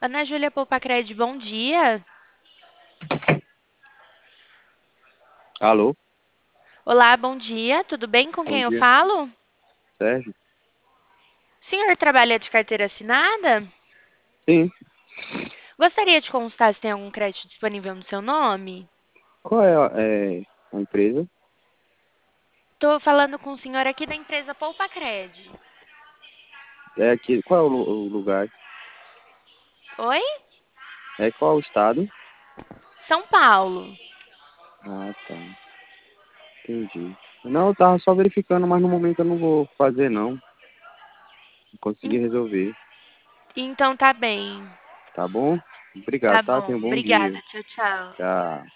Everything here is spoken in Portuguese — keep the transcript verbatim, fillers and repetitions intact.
Ana Júlia Poupacred, bom dia. Alô, Olá, bom dia. Tudo bem com bom quem eu dia, falo? Sérgio? O senhor trabalha de carteira assinada? Sim, Gostaria de consultar se tem algum crédito disponível no seu nome? qual é a, é, a empresa? Estou falando com o senhor aqui da empresa Poupacred. É aqui, qual é o, lu- o lugar? Oi? É qual é o estado? São Paulo. Ah, tá, entendi. Não, eu tava só verificando, mas no momento eu não vou fazer não. Não consegui En- resolver, Então tá bem. tá bom? Tá Obrigado, tá? bom. Tenha um bom dia. Obrigada. Tchau, tchau. Tchau.